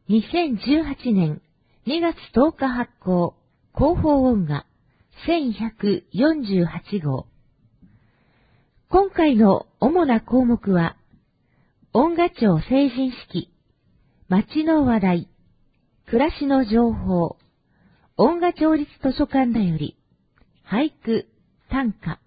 2018年2月10日発行、広報音画1148号。今回の主な項目は、音画庁成人式、街の話題、暮らしの情報、音画町立図書館だより、俳句、短歌。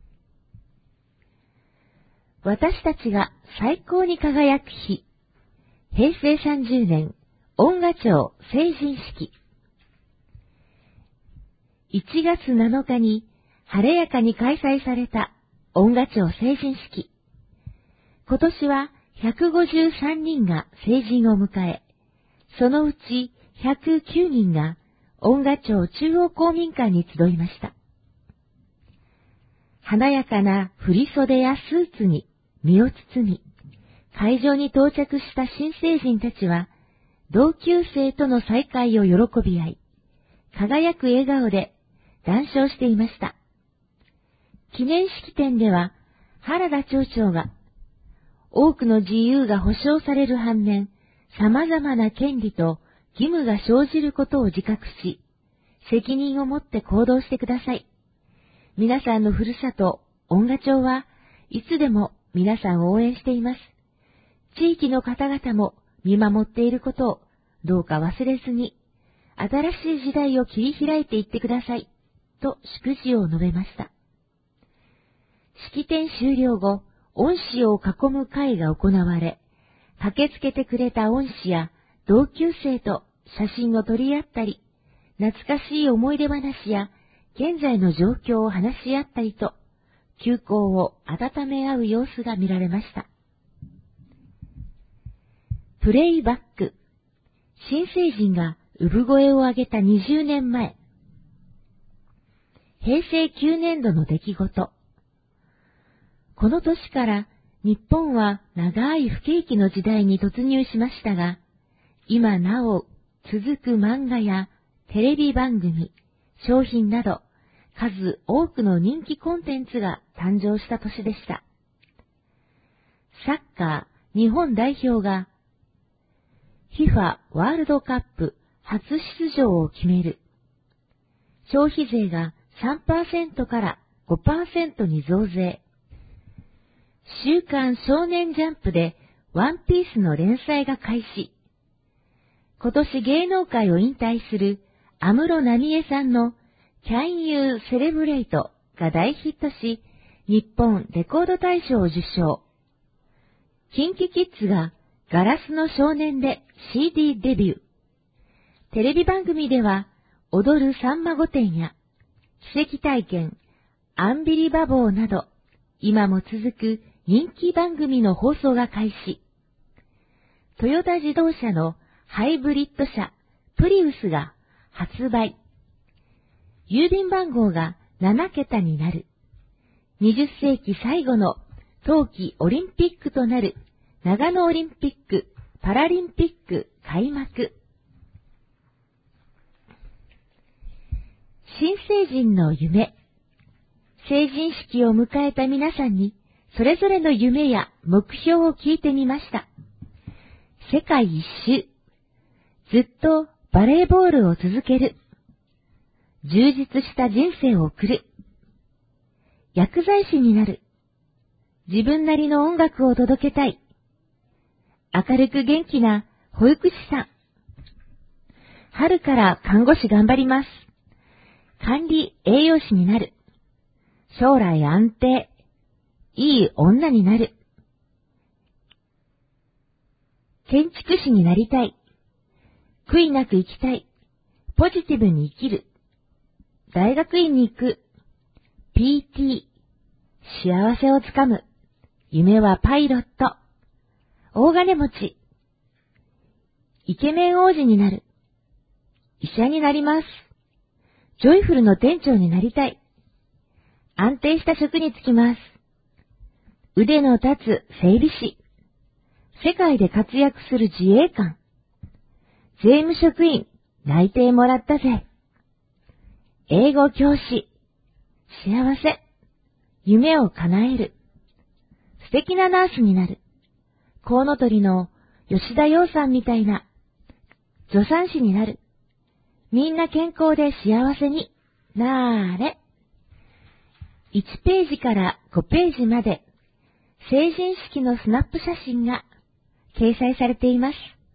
私たちが最高に輝く日、平成30年、音画庁成人式。1月7日に晴れやかに開催された音画庁成人式。今年は153人が成人を迎え、そのうち109人が音画庁中央公民館に集いました。華やかな振袖やスーツに身を包み、会場に到着した新成人たちは、同級生との再会を喜び合い、輝く笑顔で談笑していました。記念式典では、原田町長が、多くの自由が保障される反面、様々な権利と義務が生じることを自覚し、責任を持って行動してください。皆さんのふるさと、音画町はいつでも皆さんを応援しています。地域の方々も見守っていることをどうか忘れずに、新しい時代を切り開いていってください、と祝辞を述べました。式典終了後、恩師を囲む会が行われ、駆けつけてくれた恩師や同級生と写真を撮り合ったり、懐かしい思い出話や現在の状況を話し合ったりと、旧交を温め合う様子が見られました。プレイバック。新成人が産声を上げた20年前。平成9年度の出来事。この年から日本は長い不景気の時代に突入しましたが、今なお続く漫画やテレビ番組、商品など数多くの人気コンテンツが誕生した年でした。サッカー日本代表がFIFA ワールドカップ初出場を決める。消費税が 3% から 5% に増税。週刊少年ジャンプでワンピースの連載が開始。今年芸能界を引退する安室奈美恵さんの Can You Celebrate が大ヒットし、日本レコード大賞を受賞。キンキキッズがガラスの少年で CD デビュー。テレビ番組では、踊るさんま御殿や、奇跡体験、アンビリバボーなど、今も続く人気番組の放送が開始。トヨタ自動車のハイブリッド車、プリウスが発売。郵便番号が7桁になる。20世紀最後の冬季オリンピックとなる長野オリンピック・パラリンピック開幕。新成人の夢。成人式を迎えた皆さんに、それぞれの夢や目標を聞いてみました。世界一周。ずっとバレーボールを続ける。充実した人生を送る。薬剤師になる。自分なりの音楽を届けたい。明るく元気な保育士さん。春から看護師頑張ります。管理栄養士になる。将来安定。いい女になる。建築士になりたい。悔いなく生きたい。ポジティブに生きる。大学院に行く。PT。幸せをつかむ。夢はパイロット。大金持ち。イケメン王子になる。医者になります。ジョイフルの店長になりたい。安定した職に就きます。腕の立つ整備士。世界で活躍する自衛官。税務職員、内定もらったぜ。英語教師。幸せ。夢を叶える。素敵なナースになる。コウノトリの吉田洋さんみたいな助産師になる。みんな健康で幸せになーれ。1ページから5ページまで成人式のスナップ写真が掲載されています。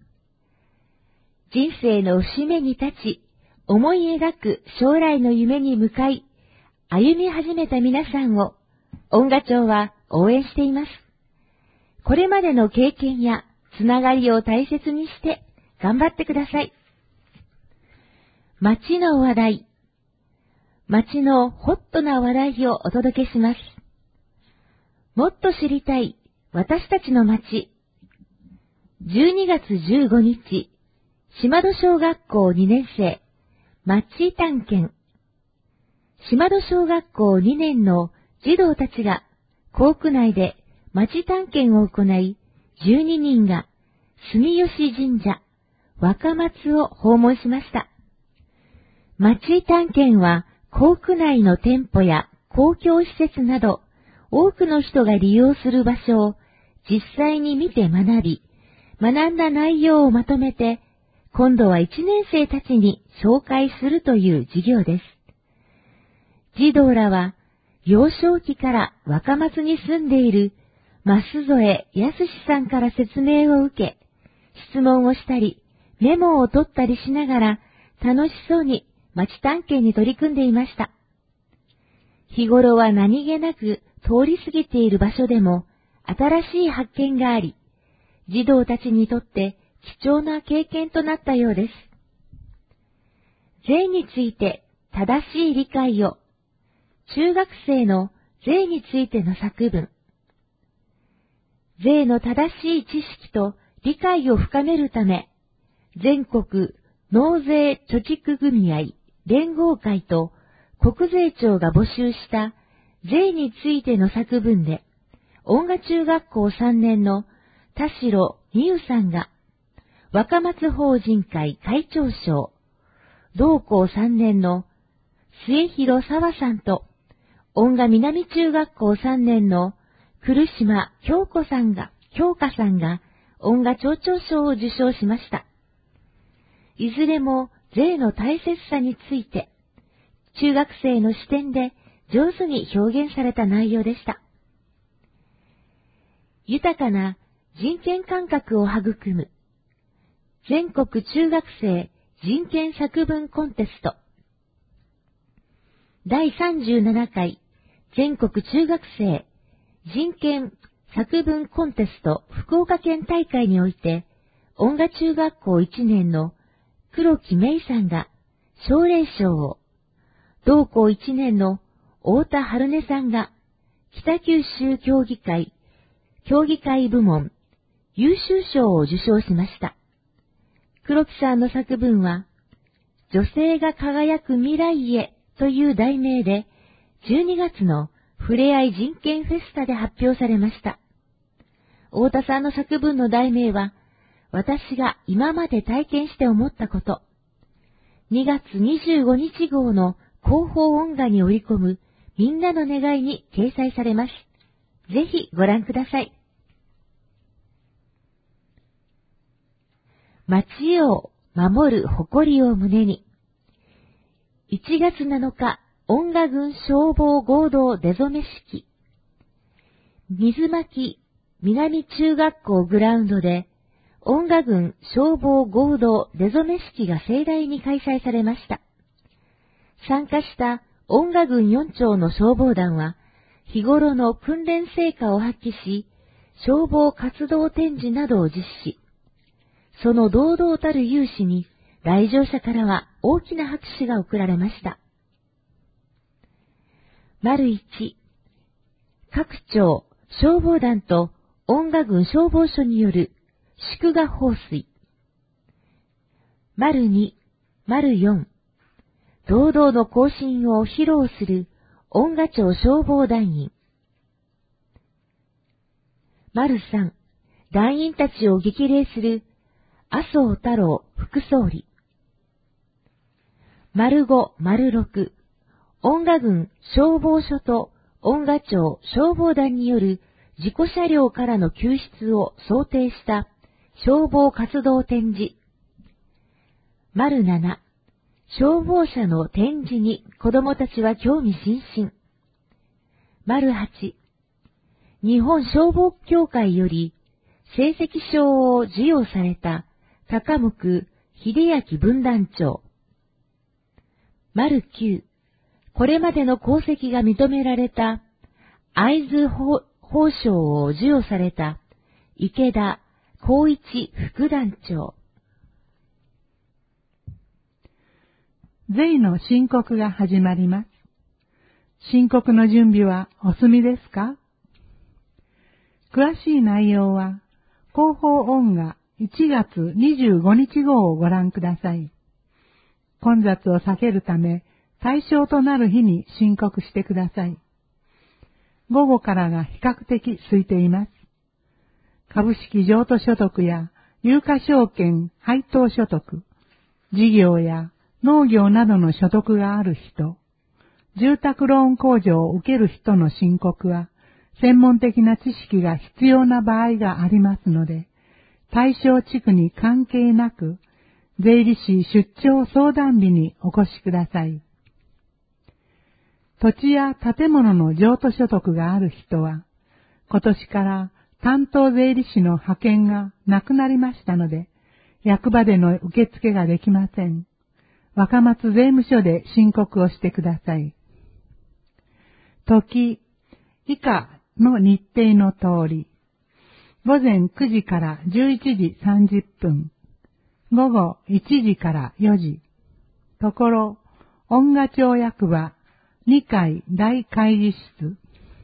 人生の節目に立ち、思い描く将来の夢に向かい、歩み始めた皆さんを音楽長は応援しています。これまでの経験やつながりを大切にして頑張ってください。街の話題。街のホットな話題をお届けします。もっと知りたい私たちの街。12月15日、島戸小学校2年生、街探検。島戸小学校2年の児童たちが校区内で街探検を行い、12人が住吉神社、若松を訪問しました。街探検は校区内の店舗や公共施設など多くの人が利用する場所を実際に見て学び、学んだ内容をまとめて今度は1年生たちに紹介するという授業です。児童らは幼少期から若松に住んでいる増添康さんから説明を受け、質問をしたりメモを取ったりしながら楽しそうに街探検に取り組んでいました。日頃は何気なく通り過ぎている場所でも新しい発見があり、児童たちにとって貴重な経験となったようです。税について正しい理解を。中学生の税についての作文。税の正しい知識と理解を深めるため、全国納税貯蓄組合連合会と国税庁が募集した税についての作文で、音楽中学校3年の田代美優さんが若松法人会会長賞、同校3年の末広沢さんと音楽南中学校3年の来島京香さんが音楽町長賞を受賞しました。いずれも税の大切さについて、中学生の視点で上手に表現された内容でした。豊かな人権感覚を育む全国中学生人権作文コンテスト第37回全国中学生人権作文コンテスト福岡県大会において、音楽中学校1年の黒木芽衣さんが奨励賞を、同校1年の太田春音さんが北九州協議会部門優秀賞を受賞しました。黒木さんの作文は、女性が輝く未来へという題名で、12月のふれあい人権フェスタで発表されました。太田さんの作文の題名は、私が今まで体験して思ったこと。2月25日号の広報音画に織り込むみんなの願いに掲載されます。ぜひご覧ください。街を守る誇りを胸に。1月7日、音楽郡消防合同出初め式。水巻南中学校グラウンドで、音楽郡消防合同出初め式が盛大に開催されました。参加した音楽郡4町の消防団は、日頃の訓練成果を発揮し、消防活動展示などを実施。その堂々たる勇姿に、来場者からは大きな拍手が送られました。丸1、各町消防団と音楽郡消防署による祝賀放水。丸2、丸4、堂々の行進を披露する音楽町消防団員。丸3、団員たちを激励する麻生太郎副総理。丸5、丸6、音楽郡消防署と音楽町消防団による事故車両からの救出を想定した消防活動展示。 丸7、消防車の展示に子供たちは興味津々。丸8、日本消防協会より成績賞を授与された高向秀明分団長。丸9、これまでの功績が認められた会津褒章を授与された池田光一副団長。 税の申告が始まります。申告の準備はお済みですか？詳しい内容は広報音が1月25日号をご覧ください。混雑を避けるため対象となる日に申告してください。午後からが比較的空いています。株式譲渡所得や有価証券配当所得、事業や農業などの所得がある人、住宅ローン控除を受ける人の申告は、専門的な知識が必要な場合がありますので、対象地区に関係なく、税理士出張相談日にお越しください。土地や建物の譲渡所得がある人は、今年から担当税理士の派遣がなくなりましたので、役場での受付ができません。若松税務署で申告をしてください。時、以下の日程の通り、午前9時から11時30分、午後1時から4時、ところ、恩賀町役場2階大会議室。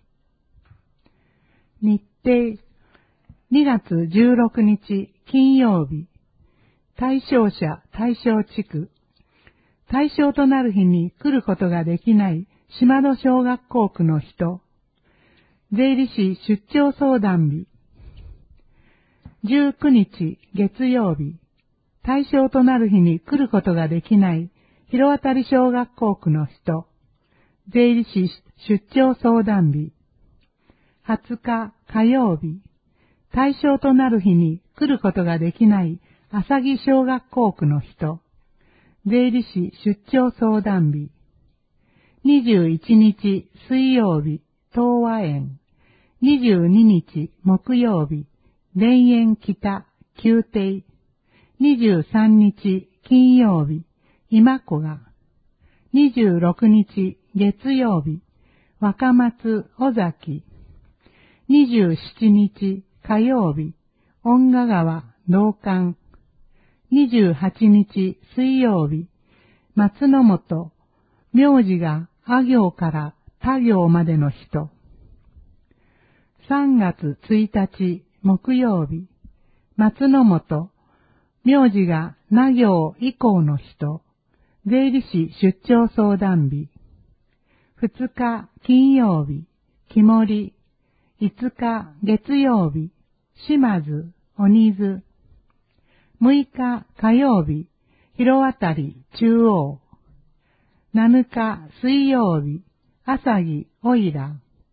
日程、2月16日金曜日、対象者対象地区、対象となる日に来ることができない島戸小学校区の人、税理士出張相談日、19日月曜日、対象となる日に来ることができない広渡小学校区の人、税理士出張相談日、20日火曜日、対象となる日に来ることができない浅木小学校区の人、税理士出張相談日、21日水曜日、東和園、22日木曜日、田園北、宮廷、23日金曜日、今古賀、26日月曜日、若松尾崎、27日火曜日、恩賀川道館、28日水曜日、松の本、名字があ行から他行までの人。3月1日木曜日、松の本、名字がな行以降の人、税理士出張相談日。2日金曜日、木森、5日月曜日、島津、鬼津。6日火曜日、広渡中央。7日水曜日、朝木おいら。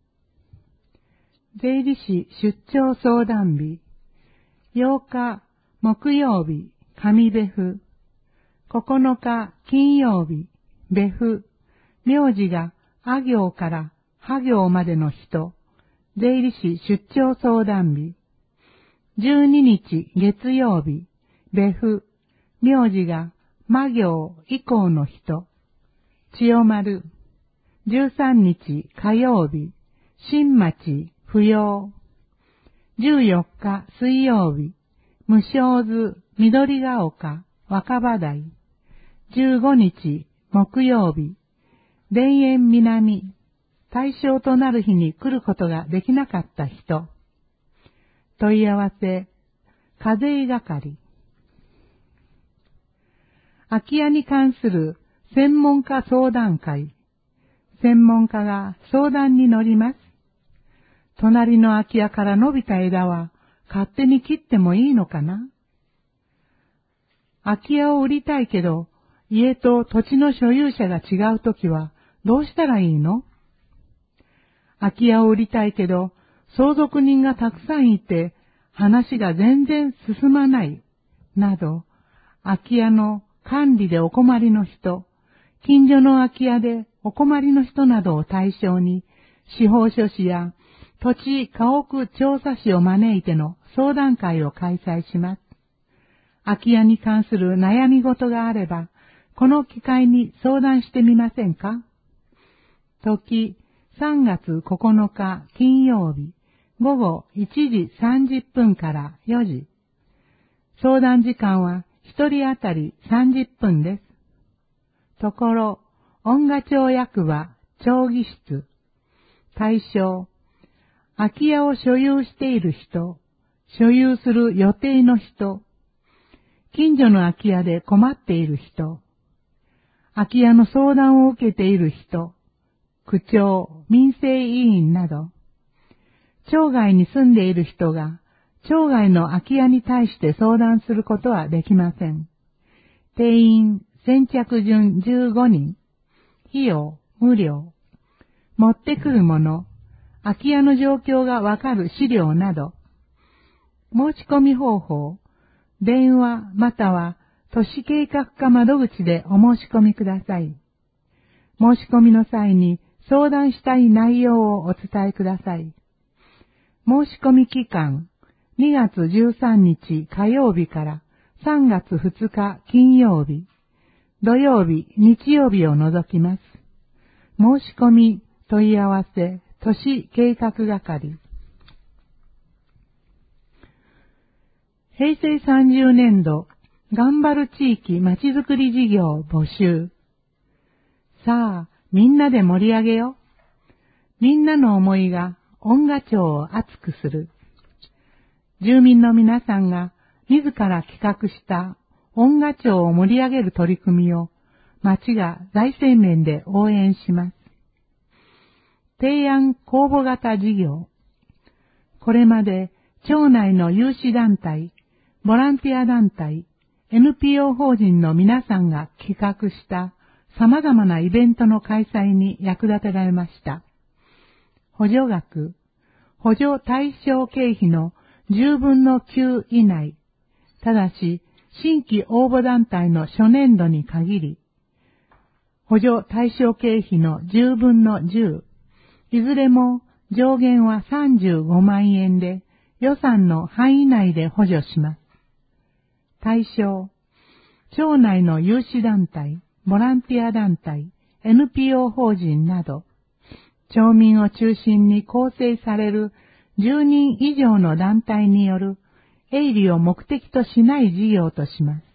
税理士出張相談日。8日木曜日、上別府。9日金曜日、別府。名字があ行からは行までの人。税理士出張相談日。12日月曜日、別府。名字がま行以降の人。千代丸。13日火曜日、新町不要。14日水曜日、無償図緑が丘若葉台。15日木曜日、田園南。対象となる日に来ることができなかった人。問い合わせ、課税係。空き家に関する専門家相談会。専門家が相談に乗ります。隣の空き家から伸びた枝は勝手に切ってもいいのかな？空き家を売りたいけど、家と土地の所有者が違うときはどうしたらいいの？空き家を売りたいけど、相続人がたくさんいて、話が全然進まない、など、空き家の管理でお困りの人、近所の空き家でお困りの人などを対象に、司法書士や土地家屋調査士を招いての相談会を開催します。空き家に関する悩み事があれば、この機会に相談してみませんか？時、3月9日金曜日、午後1時30分から4時。相談時間は1人当たり30分です。ところ、恩賀町役場町議室。対象、空き家を所有している人、所有する予定の人、近所の空き家で困っている人、空き家の相談を受けている人、区長、民生委員など、町外に住んでいる人が町外の空き家に対して相談することはできません。定員先着順15人、費用無料、持ってくるもの、空き家の状況がわかる資料など、申し込み方法、電話または都市計画課窓口でお申し込みください。申し込みの際に相談したい内容をお伝えください。申し込み期間、2月13日火曜日から3月2日金曜日、土曜日、日曜日を除きます。申し込み、問い合わせ、都市計画係。平成30年度、頑張る地域まちづくり事業募集。さあ、みんなで盛り上げよ。みんなの思いが恩賀町を熱くする。住民の皆さんが自ら企画した恩賀町を盛り上げる取り組みを町が財政面で応援します。提案公募型事業。これまで町内の有志団体、ボランティア団体、NPO 法人の皆さんが企画した様々なイベントの開催に役立てられました。補助額、補助対象経費の10分の9以内、ただし新規応募団体の初年度に限り、補助対象経費の10分の10、いずれも上限は35万円で予算の範囲内で補助します。対象、町内の有志団体、ボランティア団体、NPO 法人など、町民を中心に構成される10人以上の団体による営利を目的としない事業とします。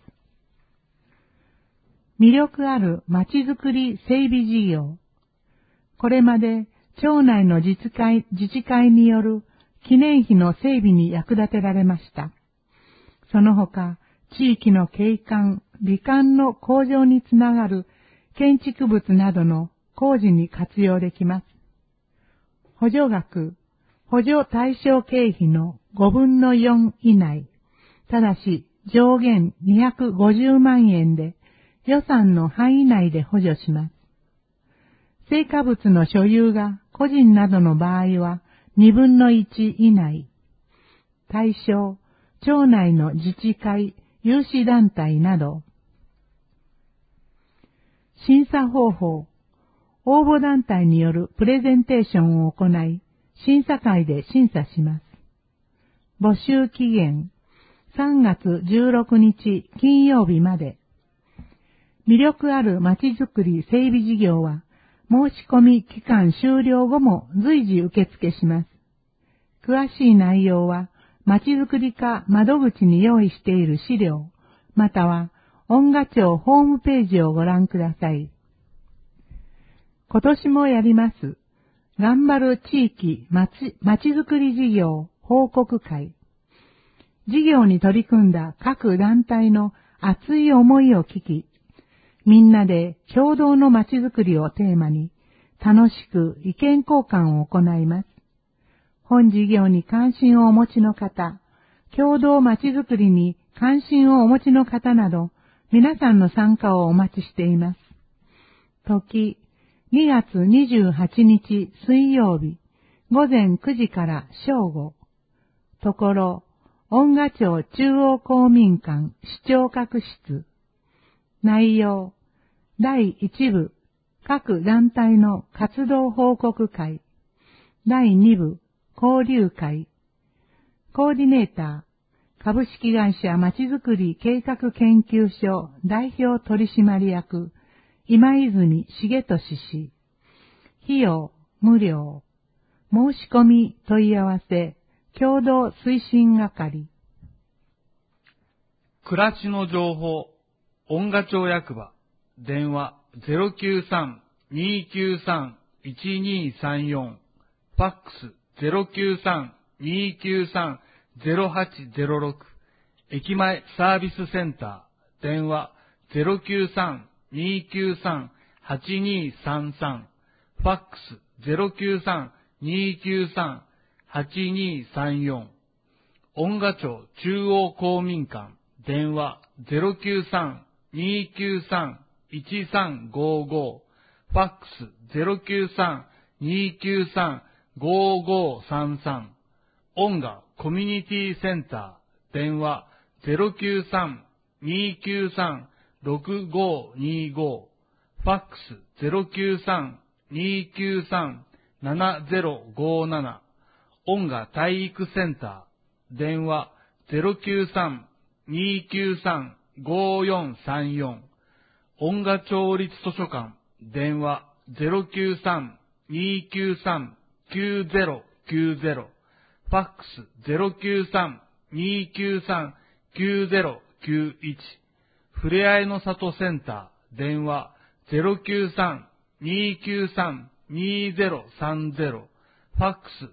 魅力あるまちづくり整備事業。これまで町内の自治会による記念碑の整備に役立てられました。その他、地域の景観、美観の向上につながる建築物などの工事に活用できます。補助額、補助対象経費の5分の4以内、ただし上限250万円で予算の範囲内で補助します。成果物の所有が個人などの場合は2分の1以内。対象、町内の自治会、有志団体など。審査方法、応募団体によるプレゼンテーションを行い、審査会で審査します。募集期限、3月16日金曜日まで。魅力あるまちづくり整備事業は、申し込み期間終了後も随時受付します。詳しい内容は、まちづくり課窓口に用意している資料、または、恩賀町ホームページをご覧ください。今年もやります。頑張る地域まちづくり事業報告会。事業に取り組んだ各団体の熱い思いを聞き、みんなで共同のまちづくりをテーマに、楽しく意見交換を行います。本事業に関心をお持ちの方、共同まちづくりに関心をお持ちの方など、皆さんの参加をお待ちしています。時、2月28日水曜日、午前9時から正午。ところ、恩賀町中央公民館市長閣室。 内容、第1部、各団体の活動報告会。第2部、交流会。コーディネーター、株式会社まちづくり計画研究所代表取締役、今泉重俊氏。費用、無料。申し込み問い合わせ、共同推進係。 暮らしの情報、音賀町役場、電話 093-293-1234、ファックス 093-293-0806、駅前サービスセンター、電話 093-293-8233、ファックス 093-293-8234、音賀町中央公民館、電話 093-293-1355、ファックス 093-293-5533、音賀コミュニティセンター、電話 093-293-6525、ファックス 093-293-7057、音賀体育センター、電話 093-293-5434、音賀町立図書館、電話 093-293-9090、ファックス 093-293-9091、ふれあいの里センター、電話 093-293-2030、ファックス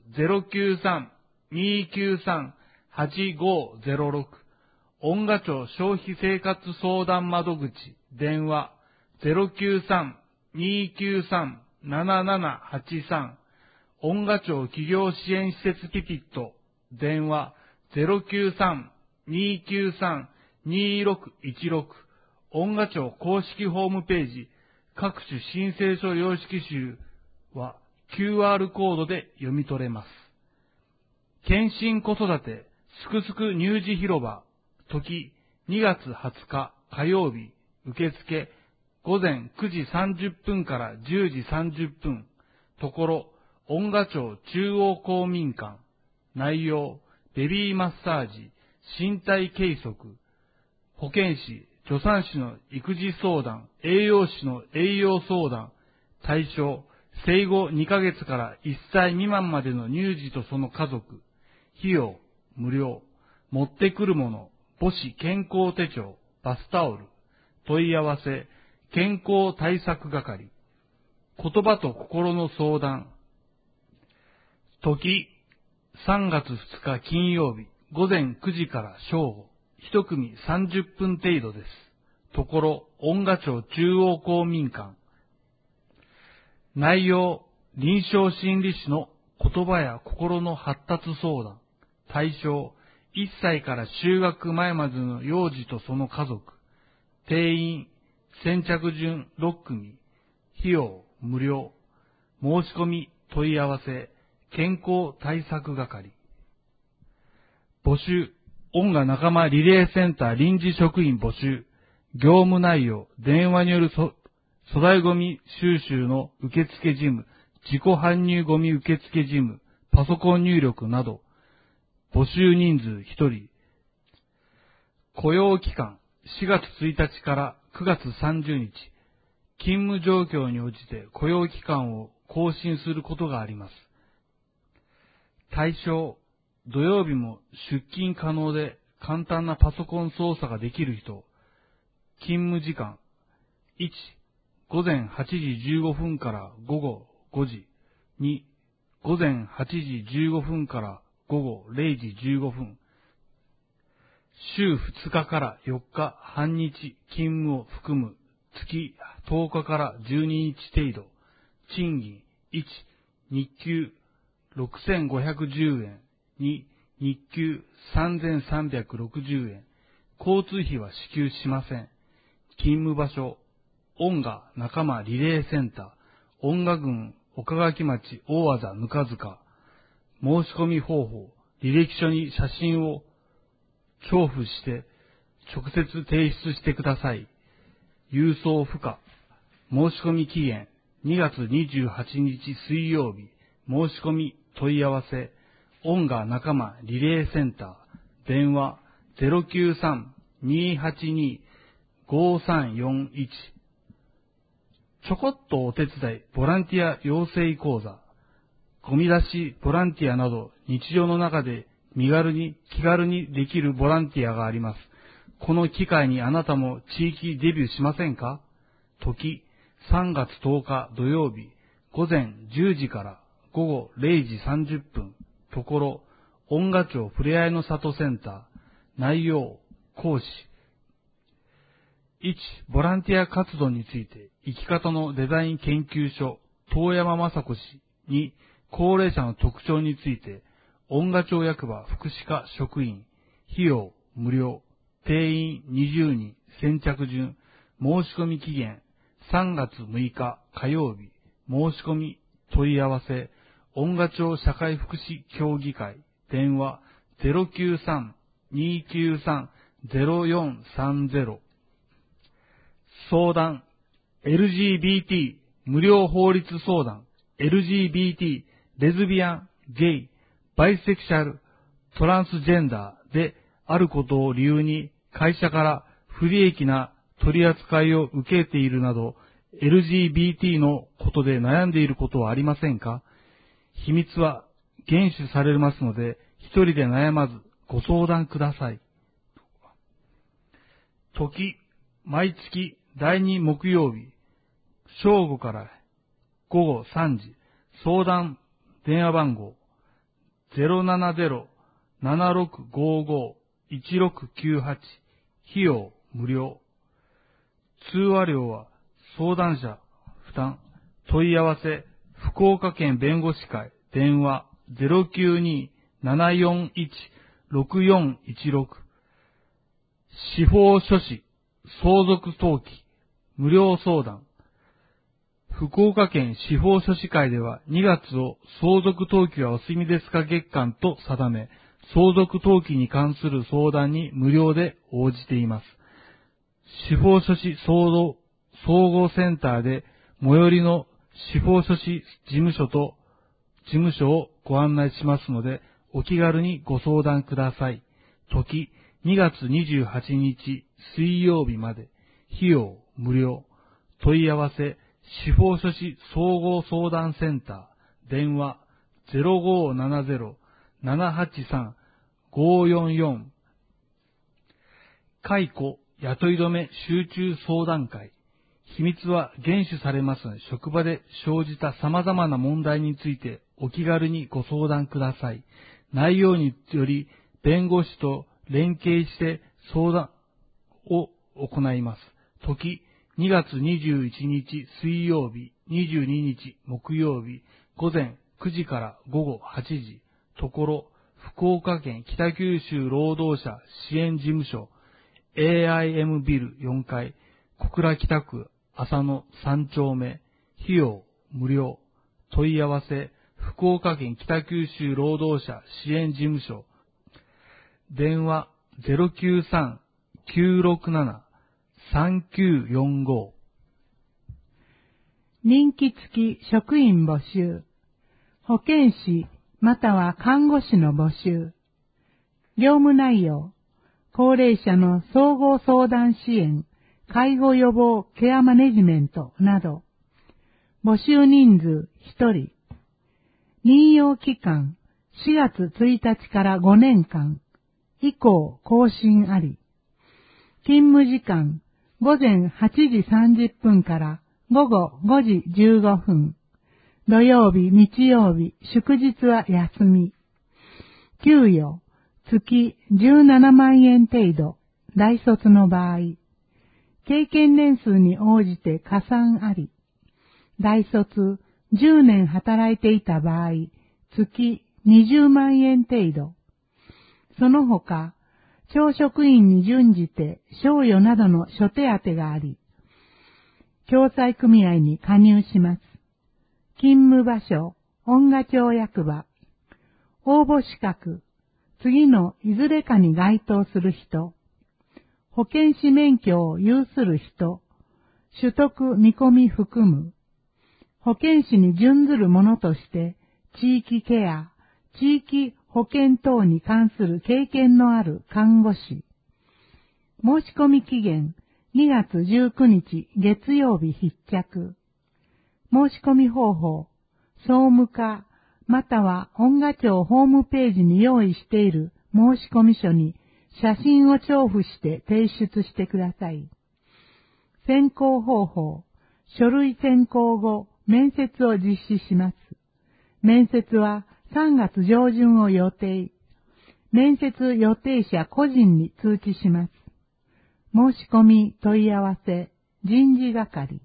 093-293-8506、音賀町消費生活相談窓口、電話 093-293-7783、音賀町企業支援施設ピピット、電話 093-293-2616、音賀町公式ホームページ、各種申請書様式集は QR コードで読み取れます。検診子育てすくすく乳児広場、時2月20日火曜日、受付午前9時30分から10時30分、ところ音賀町中央公民館、内容ベビーマッサージ、身体計測、保健師、助産師の育児相談、栄養士の栄養相談、対象生後2ヶ月から1歳未満までの乳児とその家族、費用無料、持ってくるもの、母子健康手帳、バスタオル、問い合わせ、健康対策係、言葉と心の相談、時、3月2日金曜日、午前9時から正午、一組30分程度です。ところ、音賀町中央公民館。内容、臨床心理士の言葉や心の発達相談。対象、1歳から就学前までの幼児とその家族。定員、先着順6組。費用、無料。申し込み、問い合わせ、健康対策係。募集、音賀仲間リレーセンター臨時職員募集。業務内容、電話による粗大ゴミ収集の受付事務、自己搬入ゴミ受付事務、パソコン入力など。募集人数1人。雇用期間、4月1日から9月30日。勤務状況に応じて雇用期間を更新することがあります。対象、土曜日も出勤可能で簡単なパソコン操作ができる人。勤務時間、1、午前8時15分から午後5時。2、午前8時15分から午後0時15分。週2日から4日半日勤務を含む月10日から12日程度。賃金、1、日給6510円。2、日給3360円。交通費は支給しません。勤務場所、音賀仲間リレーセンター、音賀郡岡垣町大和田ぬか塚。申し込み方法、履歴書に写真を重付して直接提出してください。 郵送不可。申し込み期限2月28日水曜日。申し込み問い合わせ。音楽仲間リレーセンター。電話 093-282-5341。ちょこっとお手伝いボランティア養成講座。ゴミ出しボランティアなど日常の中で気軽にできるボランティアがあります。この機会にあなたも地域デビューしませんか？時、3月10日土曜日、午前10時から午後0時30分。ところ、音楽町ふれあいの里センター。内容、講師。1、ボランティア活動について、生き方のデザイン研究所、遠山雅子氏。2、高齢者の特徴について、音楽町役場福祉課職員。費用、無料。定員20人、先着順。申し込み期限、3月6日火曜日。申し込み、問い合わせ。音楽町社会福祉協議会。電話 093-293-0430。相談。LGBT 無料法律相談。LGBT レズビアン、ゲイ、バイセクシャル、トランスジェンダーであることを理由に会社から不利益な取り扱いを受けているなど、LGBT のことで悩んでいることはありませんか？秘密は厳守されますので、一人で悩まずご相談ください。時、毎月第2木曜日、正午から午後3時、相談電話番号 070-7655-1698。費用無料。通話料は相談者負担。問い合わせ、福岡県弁護士会。電話 092-741-6416。司法書士、相続登記、無料相談。福岡県司法書士会では2月を相続登記はお済みですか月間と定め、相続登記に関する相談に無料で応じています。司法書士総合センターで最寄りの司法書士事務所をご案内しますので、お気軽にご相談ください。時、2月28日水曜日まで。費用無料。問い合わせ、司法書士総合相談センター。電話 0570-783-544。解雇、雇い止め集中相談会。秘密は厳守されますので、職場で生じた様々な問題についてお気軽にご相談ください。内容により弁護士と連携して相談を行います。時、2月21日水曜日、22日木曜日、午前9時から午後8時。ところ、福岡県北九州労働者支援事務所、AIM ビル4階、小倉北区浅野3丁目。費用無料。問い合わせ、福岡県北九州労働者支援事務所。電話 093-967-3945。 任期付き職員募集。保健師または看護師の募集。業務内容。高齢者の総合相談支援、介護予防ケアマネジメントなど。募集人数1人。任用期間4月1日から5年間。以降更新あり。勤務時間午前8時30分から午後5時15分。土曜日、日曜日、祝日は休み。給与月17万円程度。大卒の場合。経験年数に応じて加算あり。大卒10年働いていた場合、月20万円程度。その他、教職員に準じて賞与などの諸手当があり、共済組合に加入します。勤務場所、音楽町役場。応募資格、次のいずれかに該当する人。保健師免許を有する人、 取得見込み含む。保健師に準ずるものとして、地域ケア、地域保健等に関する経験のある看護師。申し込み期限2月19日月曜日必着。申し込み方法、総務課または音楽庁ホームページに用意している申し込み書に写真を調布して提出してください。選考方法、書類選考後、面接を実施します。面接は3月上旬を予定。面接予定者個人に通知します。申し込み問い合わせ、人事係。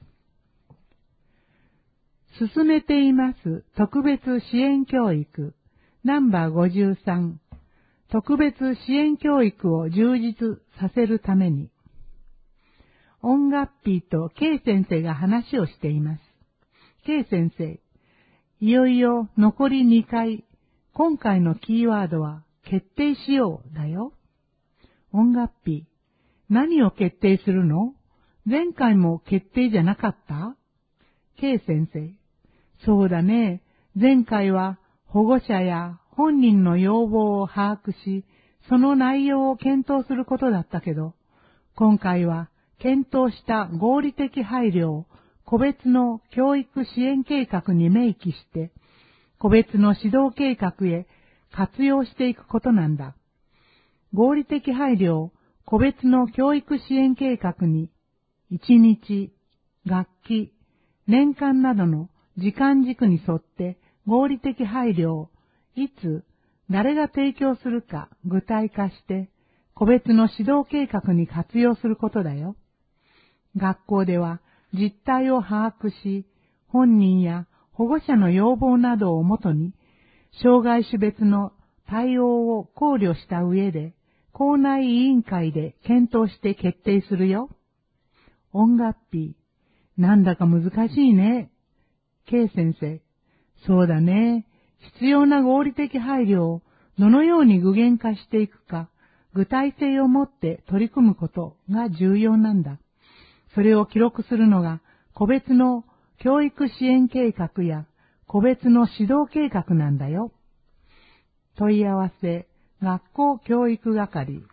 進めています特別支援教育、ナンバー53。特別支援教育を充実させるために。音楽Pと K 先生が話をしています。K 先生、いよいよ残り2回、今回のキーワードは決定しようだよ。音楽P、何を決定するの？前回も決定じゃなかった？ K 先生、そうだね。前回は保護者や本人の要望を把握し、その内容を検討することだったけど、今回は検討した合理的配慮を個別の教育支援計画に明記して、個別の指導計画へ活用していくことなんだ。合理的配慮を個別の教育支援計画に、1日、学期、年間などの時間軸に沿って合理的配慮をいつ、誰が提供するか具体化して、個別の指導計画に活用することだよ。学校では実態を把握し、本人や保護者の要望などをもとに、障害種別の対応を考慮した上で、校内委員会で検討して決定するよ。音楽P、なんだか難しいね。K 先生、そうだね。必要な合理的配慮をどのように具現化していくか、具体性を持って取り組むことが重要なんだ。それを記録するのが個別の教育支援計画や個別の指導計画なんだよ。問い合わせ、学校教育係。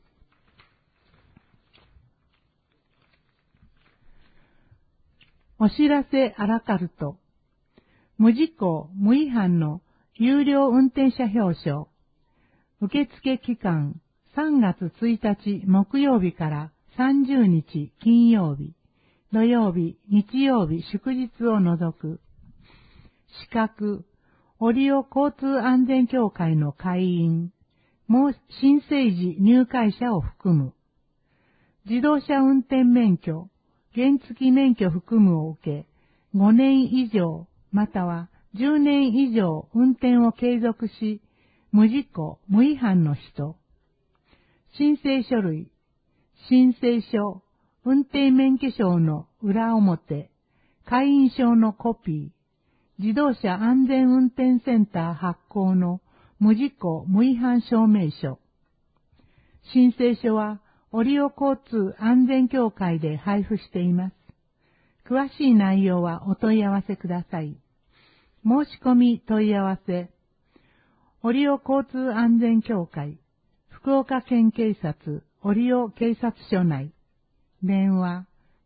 お知らせアラカルト。無事故、無違反の有料運転者表彰。受付期間3月1日木曜日から30日金曜日、土曜日、日曜日、祝日を除く。資格、オリオ交通安全協会の会員、新生児入会者を含む。自動車運転免許、原付免許含むを受け、5年以上、または10年以上運転を継続し、無事故、無違反の人。申請書類、申請書、運転免許証の裏表、会員証のコピー、自動車安全運転センター発行の無事故無違反証明書。申請書はオリオ交通安全協会で配布しています。詳しい内容はお問い合わせください。申し込み問い合わせ。オリオ交通安全協会、福岡県警察オリオ警察署内。電話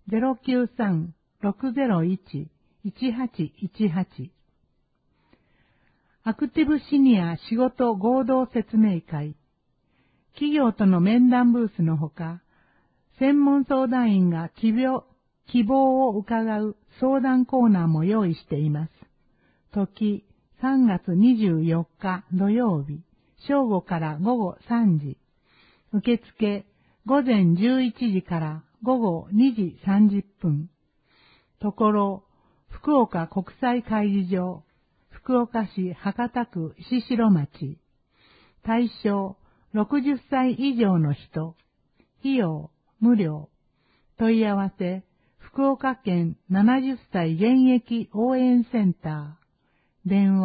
093-601-1818。アクティブシニア仕事合同説明会。企業との面談ブースのほか、専門相談員が希望を伺う相談コーナーも用意しています。時、3月24日土曜日、正午から午後3時。受付、午前11時から午後2時30分。ところ、福岡国際会議場、福岡市博多区石城町。対象、60歳以上の人。費用、無料。問い合わせ、福岡県70歳現役応援センター。電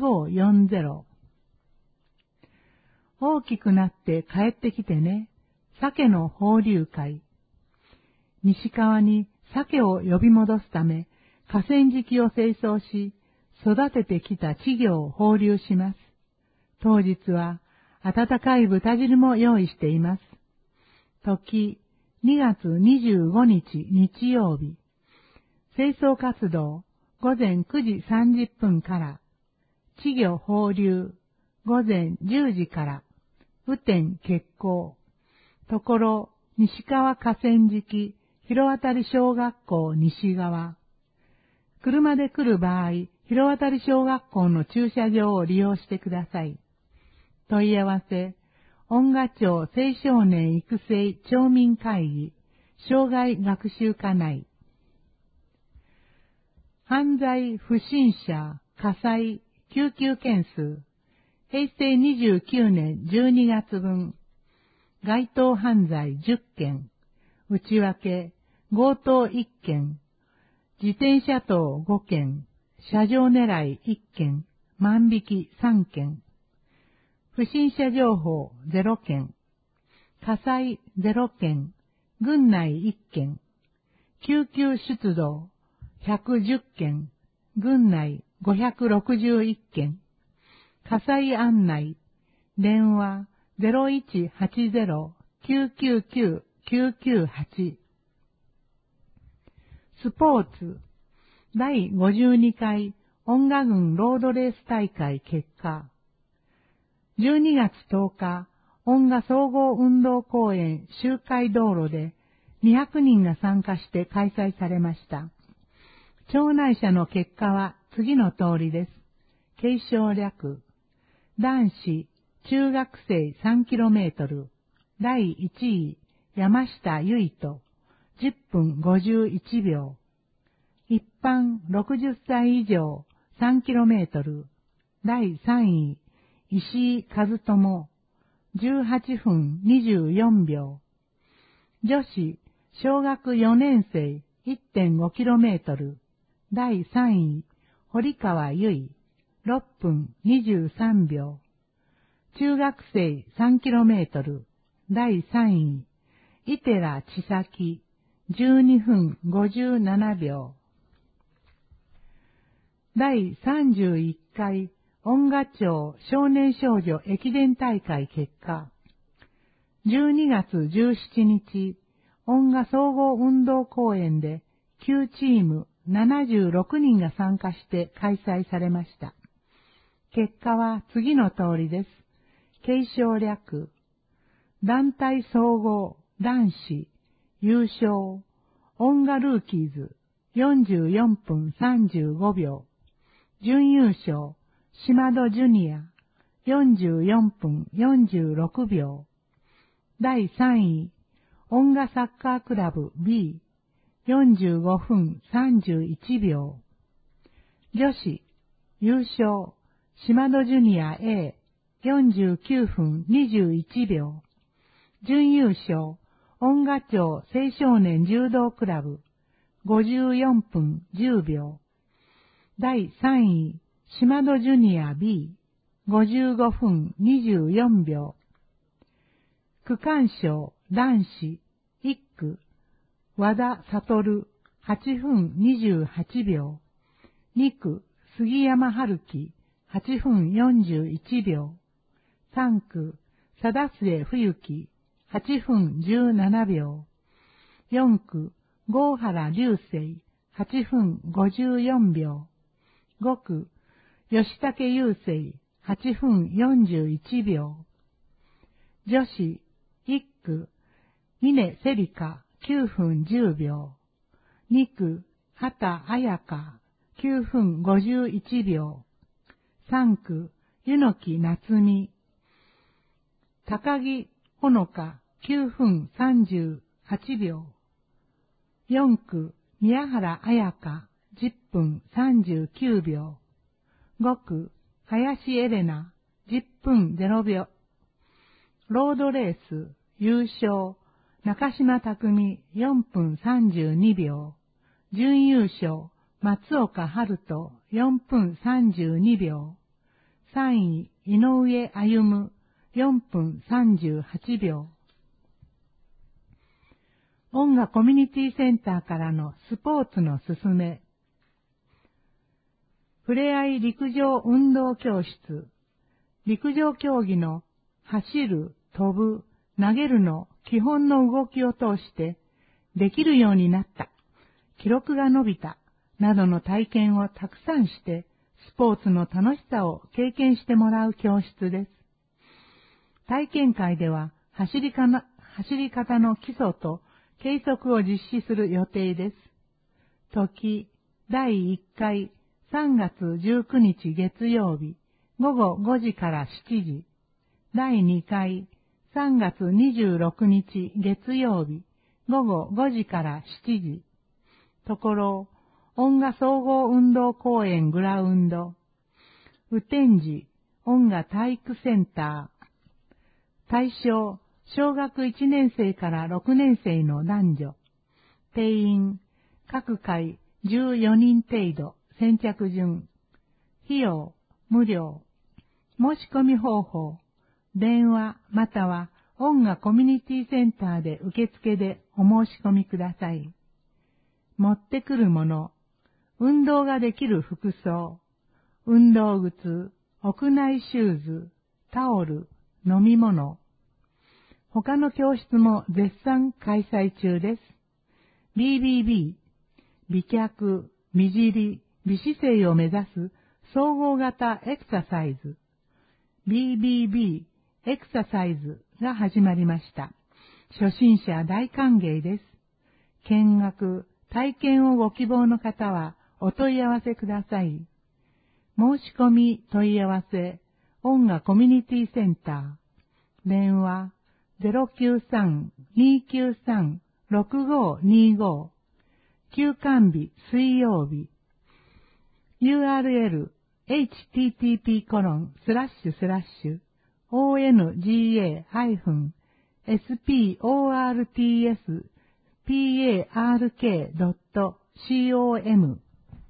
話、092-432-2540。大きくなって帰ってきてね。 鮭の放流会。西川に鮭を呼び戻すため、河川敷を清掃し、育ててきた稚魚を放流します。当日は、温かい豚汁も用意しています。時、2月25日日曜日。清掃活動、午前9時30分から。稚魚放流、午前10時から。雨天決行。ところ、西川河川敷、広渡小学校西側。車で来る場合、広渡小学校の駐車場を利用してください。問い合わせ、恩賀町青少年育成町民会議、障害学習課内。犯罪不審者火災救急件数、平成29年12月分、該当犯罪10件、内訳、強盗1件、自転車盗5件、車上狙い1件、万引き3件、不審者情報0件、火災0件、郡内1件、救急出動110件、郡内561件、火災案内、電話 0180-999-998。スポーツ、第52回恩賀郡ロードレース大会結果。12月10日、恩賀総合運動公園周回道路で200人が参加して開催されました。町内者の結果は次の通りです。継承略。男子、中学生 3km、第1位、山下結人、10分51秒。一般60歳以上 3km、第3位、石井和友、18分24秒。女子、小学4年生 1.5km、第3位、堀川由衣、6分23秒。中学生 3km、第3位、伊寺千咲、12分57秒。第31回恩賀町少年少女駅伝大会結果。12月17日、恩賀総合運動公園で9チーム76人が参加して開催されました。結果は次の通りです。継承略。団体総合男子優勝恩賀ルーキーズ44分35秒。準優勝島戸ジュニア44分46秒。第3位恩賀サッカークラブ B 45分31秒。女子優勝島戸ジュニア A 49分21秒。準優勝恩賀町青少年柔道クラブ54分10秒。第3位島戸ジュニア B 55分24秒。区間賞男子1区和田悟8分28秒。2区杉山春樹8分41秒。3区貞末冬樹8分17秒。4区郷原流星8分54秒。5区吉武雄星8分41秒。女子1区峰セリカ9分10秒。2区畑彩香9分51秒。3区柚木夏美高木ほのか9分38秒。4区宮原彩香10分39秒。5区林エレナ10分0秒。ロードレース優勝中島匠4分32秒。準優勝松岡春人4分32秒。3位井上歩夢4分38秒。 音楽コミュニティセンターからのスポーツのすすめ。ふれあい陸上運動教室。陸上競技の走る、飛ぶ、投げるの基本の動きを通してできるようになった、記録が伸びた、などの体験をたくさんしてスポーツの楽しさを経験してもらう教室です。体験会では走り方の基礎と計測を実施する予定です。時、第1回3月19日月曜日午後5時から7時。第2回3月26日月曜日午後5時から7時。ところ、音楽総合運動公園グラウンド。雨天時、音楽体育センター。対象、小学1年生から6年生の男女。定員、各回14人程度、先着順。費用、無料。申し込み方法、電話または音楽コミュニティセンターで受付でお申し込みください。持ってくるもの、運動ができる服装、運動靴、屋内シューズ、タオル、飲み物。他の教室も絶賛開催中です。BBB、美脚、美尻、美姿勢を目指す総合型エクササイズ。BBB、エクササイズが始まりました。初心者大歓迎です。見学、体験をご希望の方はお問い合わせください。申し込み問い合わせ、音楽コミュニティセンター。電話093-293-6525。休館日水曜日。URL http://onga-sportspark.com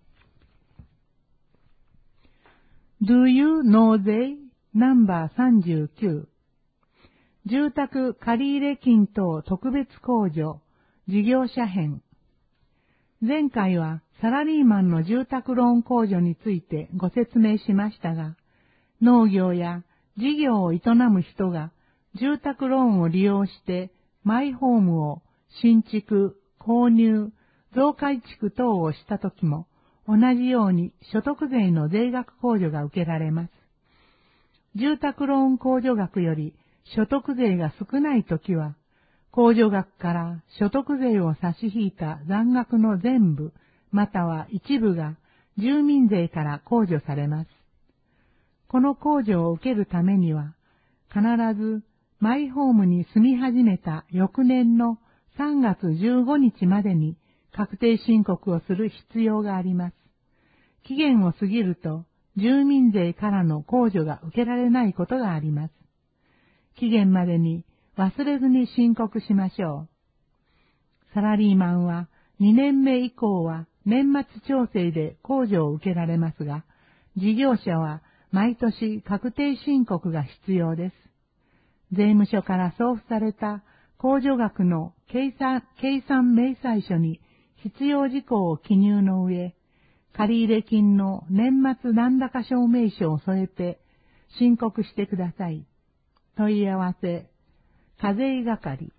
Do you know they? ナンバー39。住宅借入金等特別控除事業者編。前回はサラリーマンの住宅ローン控除についてご説明しましたが、農業や事業を営む人が住宅ローンを利用してマイホームを新築、購入、増改築等をしたときも同じように所得税の税額控除が受けられます。住宅ローン控除額より所得税が少ないときは、控除額から所得税を差し引いた残額の全部、または一部が住民税から控除されます。この控除を受けるためには、必ずマイホームに住み始めた翌年の3月15日までに確定申告をする必要があります。期限を過ぎると、住民税からの控除が受けられないことがあります。期限までに忘れずに申告しましょう。サラリーマンは2年目以降は年末調整で控除を受けられますが、事業者は毎年確定申告が必要です。税務署から送付された控除額の計算明細書に必要事項を記入の上、借入金の年末残高証明書を添えて申告してください。問い合わせ、課税係。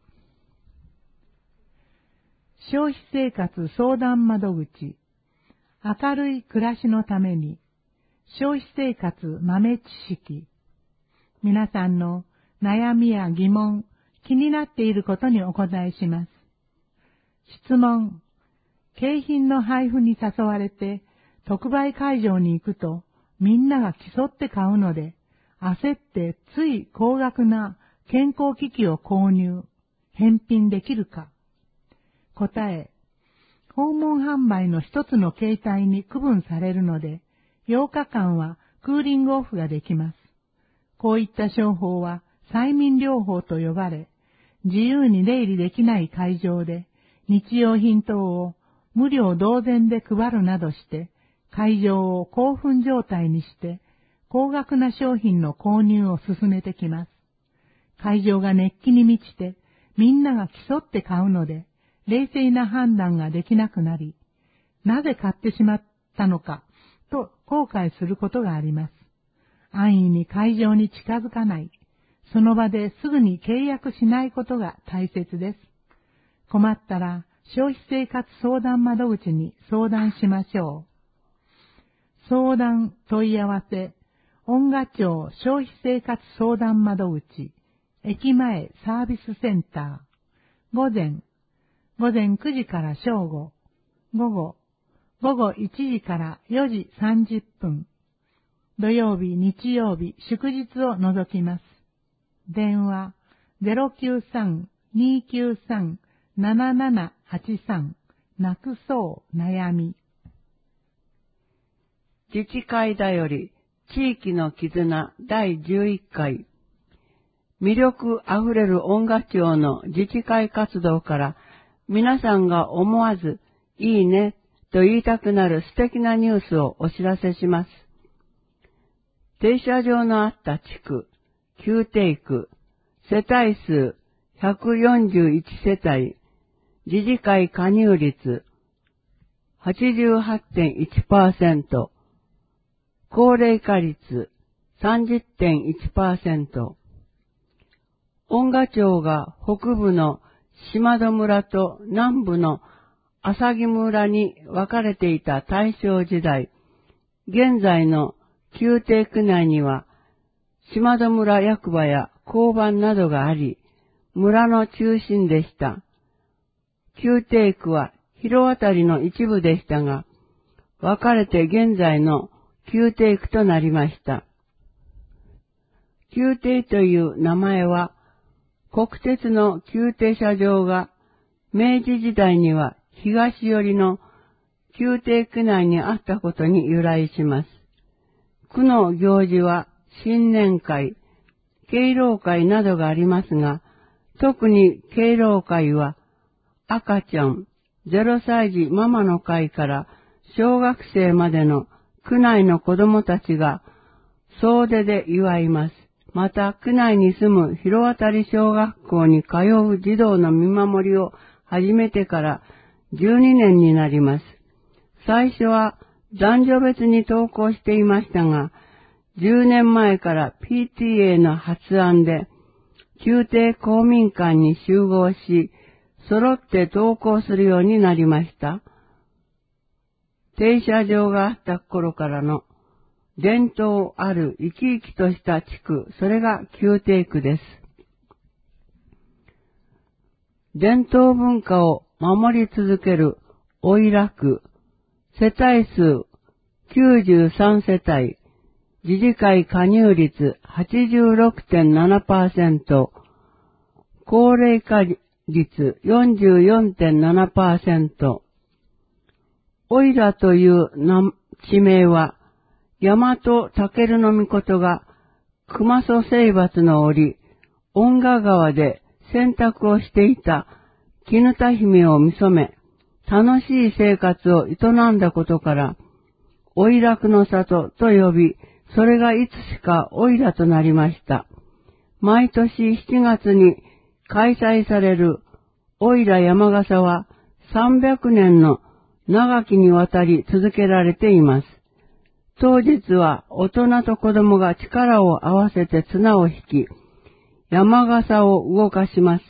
消費生活相談窓口。明るい暮らしのために、消費生活豆知識。皆さんの悩みや疑問、気になっていることにお答えします。質問。景品の配布に誘われて特売会場に行くとみんなが競って買うので焦ってつい高額な健康機器を購入。返品できるか。答え。訪問販売の一つの形態に区分されるので8日間はクーリングオフができます。こういった商法は催眠療法と呼ばれ、自由に出入りできない会場で日用品等を無料同然で配るなどして、会場を興奮状態にして、高額な商品の購入を進めてきます。会場が熱気に満ちて、みんなが競って買うので、 冷静な判断ができなくなり、なぜ買ってしまったのかと後悔することがあります。安易に会場に近づかない、その場ですぐに契約しないことが大切です。困ったら消費生活相談窓口に相談しましょう。相談問い合わせ、恩賀町消費生活相談窓口、駅前サービスセンター、午前9時から正午、午後1時から4時30分、土曜日、日曜日、祝日を除きます。電話 093-293-7783 なくそう悩み。 自治会だより地域の絆第11回魅力あふれる恩賀町の自治会活動から皆さんが思わずいいねと言いたくなる素敵なニュースをお知らせします。停車場のあった地区、9邸区、世帯数141世帯、自治会加入率 88.1%、高齢化率 30.1%、恩賀町が北部の島戸村と南部の朝木村に分かれていた大正時代、現在の9邸区内には島戸村役場や交番などがあり、村の中心でした。9邸区は広渡りの一部でしたが、分かれて現在の9邸区となりました。9邸という名前は、国鉄の旧停車場が明治時代には東寄りの旧邸区内にあったことに由来します。区の行事は新年会、敬老会などがありますが、特に敬老会は赤ちゃん、0歳児ママの会から小学生までの区内の子供たちが総出で祝います。また区内に住む広渡小学校に通う児童の見守りを始めてから12年になります。最初は男女別に登校していましたが、10年前から PTA の発案で、旧邸公民館に集合し、揃って登校するようになりました。停車場があった頃からの伝統ある生き生きとした地区、それが旧邸区です。伝統文化を守り続けるおいら区、世帯数93世帯、自治会加入率 86.7%、高齢化率 44.7%、おいらという地名は、大和尊命が熊曽征伐の折、恩賀川で洗濯をしていた絹田姫を見初め、楽しい生活を営んだことから、おいらくの里と呼び、それがいつしかおいらとなりました。毎年7月に開催されるおいら山笠は300年の長きにわたり続けられています。当日は大人と子供が力を合わせて綱を引き、山笠を動かします。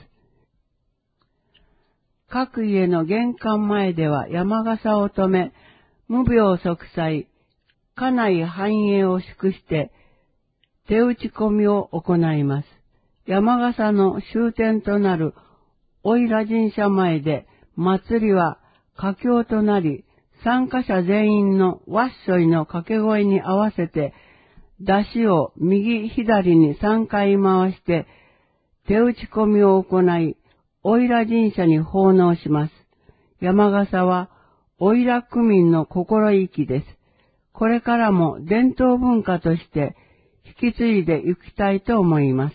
各家の玄関前では山笠を止め、無病息災、家内繁栄を祝して手打ち込みを行います。山笠の終点となるおいら神社前で祭りは佳境となり、参加者全員のわっしょいの掛け声に合わせて、出汁を右左に3回回して手打ち込みを行い、おいら神社に奉納します。山笠はおいら区民の心意気です。これからも伝統文化として引き継いでいきたいと思います。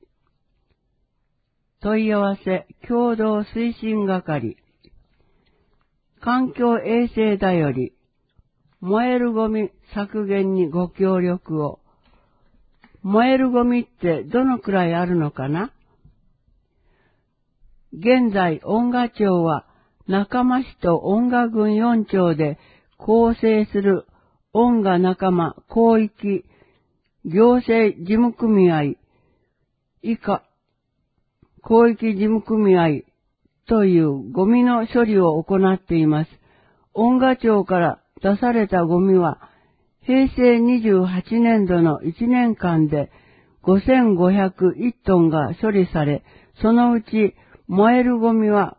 問い合わせ共同推進係、環境衛生だより、燃えるゴミ削減にご協力を。燃えるゴミってどのくらいあるのかな？現在、恩賀町は仲間市と音楽郡4町で構成する音楽仲間広域行政事務組合以下広域事務組合というゴミの処理を行っています。音楽庁から出されたゴミは平成28年度の1年間で5501トンが処理され、そのうち燃えるゴミは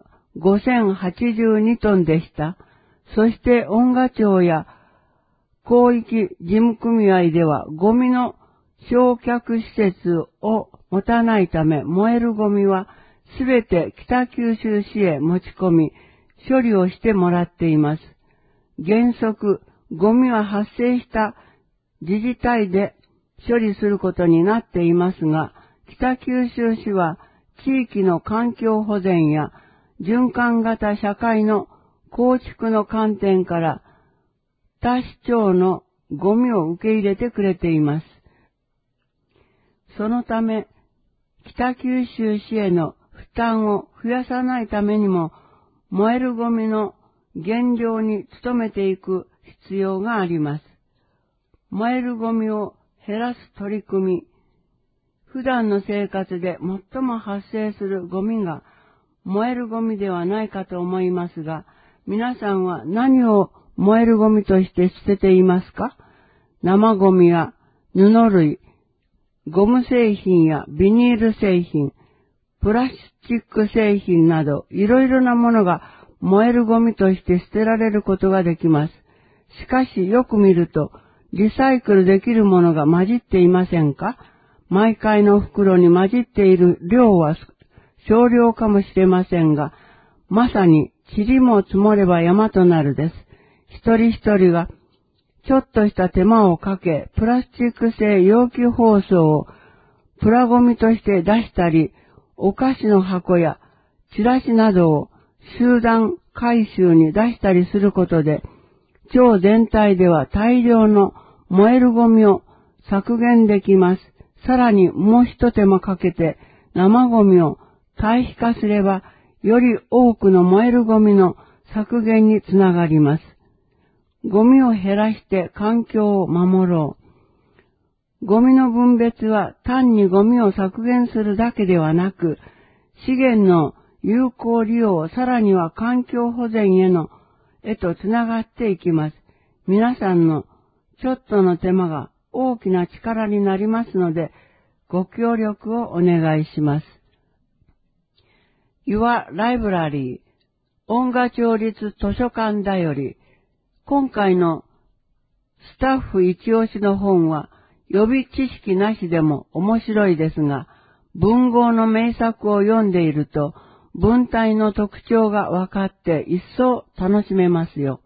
5082トンでした。そして音楽庁や広域事務組合ではゴミの焼却施設を持たないため、燃えるゴミはすべて北九州市へ持ち込み、処理をしてもらっています。原則、ゴミは発生した自治体で処理することになっていますが、北九州市は地域の環境保全や循環型社会の構築の観点から他市町のゴミを受け入れてくれています。そのため、北九州市への負担を増やさないためにも、燃えるゴミの減量に努めていく必要があります。燃えるゴミを減らす取り組み、普段の生活で最も発生するゴミが燃えるゴミではないかと思いますが、皆さんは何を燃えるゴミとして捨てていますか？生ゴミや布類、ゴム製品やビニール製品、プラスチック製品などいろいろなものが燃えるゴミとして捨てられることができます。しかしよく見るとリサイクルできるものが混じっていませんか？毎回の袋に混じっている量は少量かもしれませんが、まさに塵も積もれば山となるです。一人一人がちょっとした手間をかけ、プラスチック製容器包装をプラゴミとして出したり、お菓子の箱やチラシなどを集団回収に出したりすることで、町全体では大量の燃えるゴミを削減できます。さらにもう一手間かけて生ゴミを堆肥化すれば、より多くの燃えるゴミの削減につながります。ゴミを減らして環境を守ろう。ゴミの分別は単にゴミを削減するだけではなく、資源の有効利用、さらには環境保全へとつながっていきます。皆さんのちょっとの手間が大きな力になりますので、ご協力をお願いします。Your Library 音楽町立図書館だより、今回のスタッフ一押しの本は予備知識なしでも面白いですが、文豪の名作を読んでいると文体の特徴が分かって一層楽しめますよ。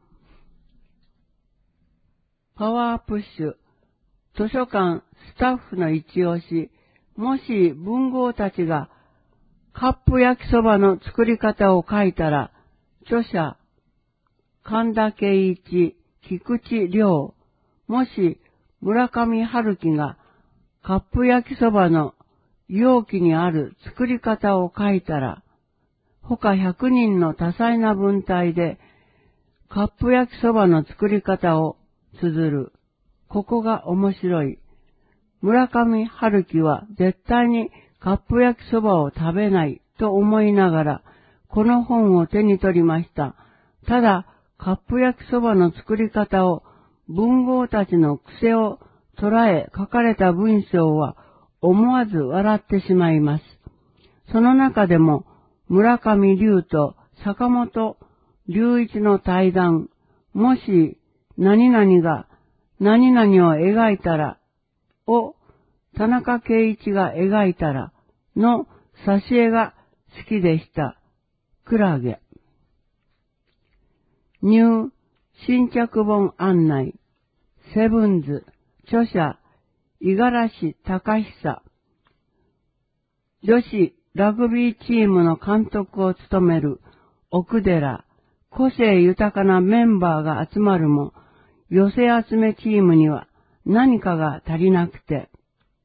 パワープッシュ図書館スタッフの一押し、もし文豪たちがカップ焼きそばの作り方を書いたら、著者神田圭一、菊池亮、もし村上春樹がカップ焼きそばの容器にある作り方を書いたら、他100人の多彩な文体でカップ焼きそばの作り方を綴る。ここが面白い。村上春樹は絶対にカップ焼きそばを食べないと思いながら、この本を手に取りました。ただ、カップ焼きそばの作り方を文豪たちの癖を捉え書かれた文章は思わず笑ってしまいます。その中でも村上龍と坂本龍一の対談、もし何々が何々を描いたらを田中圭一が描いたらの挿絵が好きでした。クラゲ。ニュー新着本案内、セブンズ、著者、五十嵐隆久。女子ラグビーチームの監督を務める奥寺、個性豊かなメンバーが集まるも、寄せ集めチームには何かが足りなくて。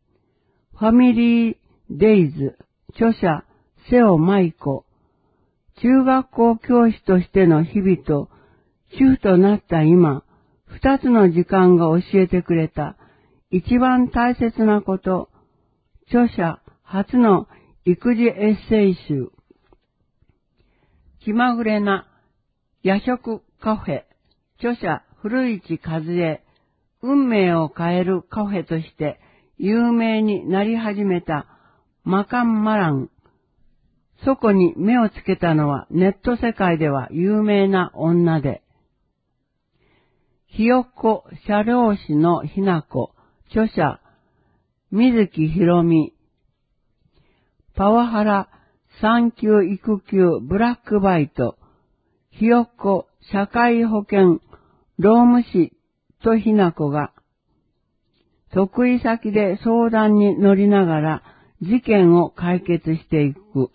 ファミリーデイズ、著者、瀬尾舞子。 中学校教師としての日々と、主婦となった今、二つの時間が教えてくれた一番大切なこと、著者初の育児エッセイ集。気まぐれな夜食カフェ、著者古市和恵、運命を変えるカフェとして有名になり始めたマカンマラン。そこに目をつけたのはネット世界では有名な女で、ひよっこ社労士のひなこ、著者水木ひろみ、パワハラ産休育休ブラックバイト、ひよっこ社会保険労務士とひなこが、得意先で相談に乗りながら事件を解決していく。